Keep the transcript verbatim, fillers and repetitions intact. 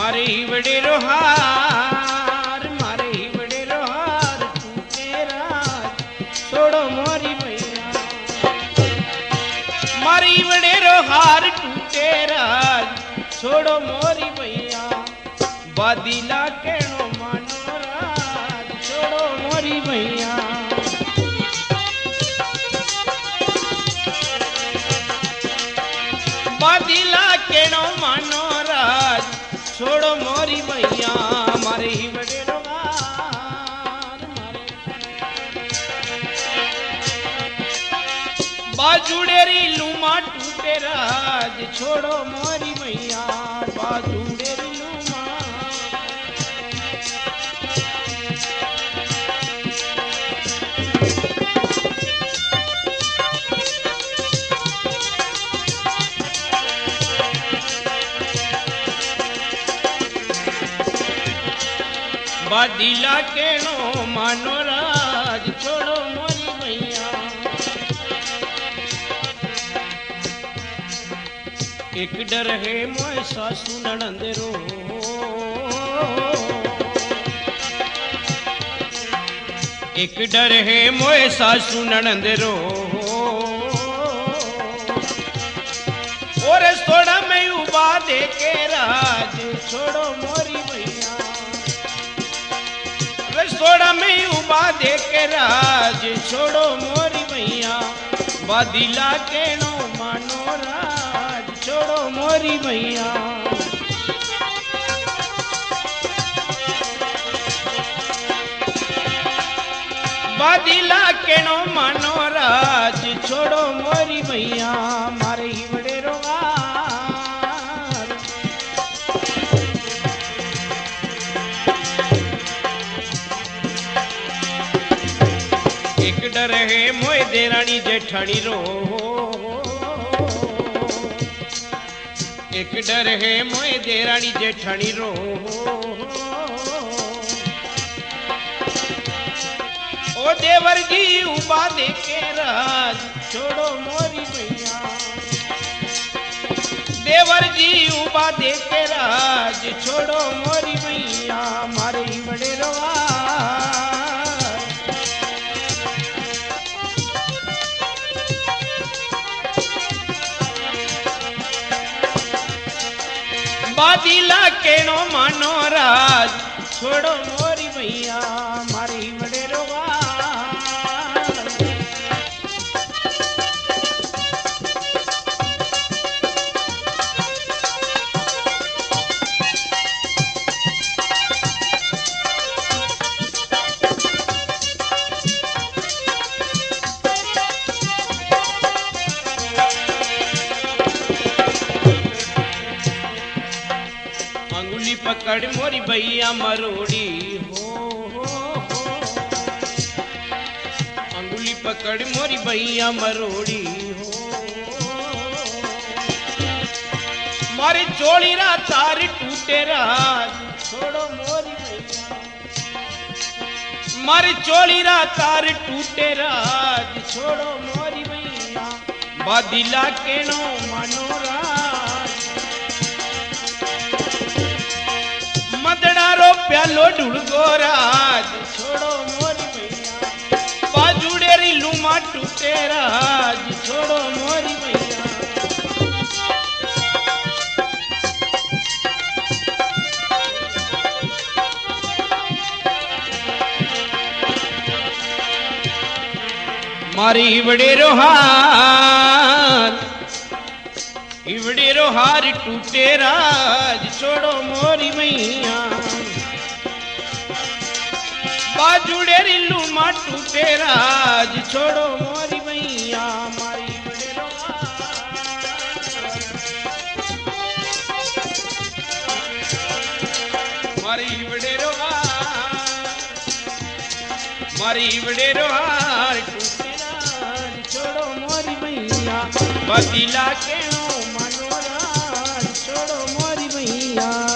मारे ही वडेरो हार मारे ही वडेरो हार टूटे राज छोड़ो मोरी मैया मारे ही वडेरो हार टूटे राज छोड़ो मोरी मैया बादीला केणो मानो राज छोड़ो मोरी मैया बादीला केणो मानो राज छोड़ो मोरी मैया मारे ही वडेरो हार मारे बाजूडेरी लूमा टूटे राज छोड़ो मोरी मैया बाजूडेरी लूमा बादीला केणो मानो राज छोड़ो मोरी मैया एक डर है मोय सासू नणंदरो एक डर है मोय सासू नणंदरो और सोड़ा में उबा दे के राज छोड़ो मोरी मैया सोड़ा में उबा दे के राज छोड़ो मोरी मैया बादीला केणो मानो राज छोड़ो मोरी मैया बादीला केणो मानो राज छोड़ो मोरी मैया मारे ही वडेरो हार एक डर है मोय देरानी जेठानी रो एक डर है मोय देरानी जेठानी रो ओ देवर जी उबा दे के राज छोड़ो मोरी मैया देवर जी उबा दे के राज छोड़ो मोरी मैया मारे ही वडेरो हार बादीला केणो मानो राज छोड़ो मोरी मैया मारे ही वडेरो हार अंगुली पकड़ मोरी भैया मरोड़ी हो, हो, हो अंगुली पकड़ मोरी भैया मरोड़ी हो मारी चोली रा तार टूटे राज छोड़ो मोरी भैया मारी चोली रा तार टूटे राज छोड़ो मोरी भैया बादीला केणो मानो राज मदड़ारो प्यालो ढुड़गो राज छोड़ो मोरी मैया बाजूडेरी लूमा टूटे राज छोड़ो मोरी मैया मारी वडेरो हार वडेरो हार टूटे राज छोड़ो मोरी मैया बाजूडेरी लूमा टूटे राज छोड़ो मोरी मैया मारी वडेरो मारी वडेरो मारी वडेरो हार टूटे राज छोड़ो मोरी मैया बादीला केणो मानो राज छोड़ो मोरी मैया।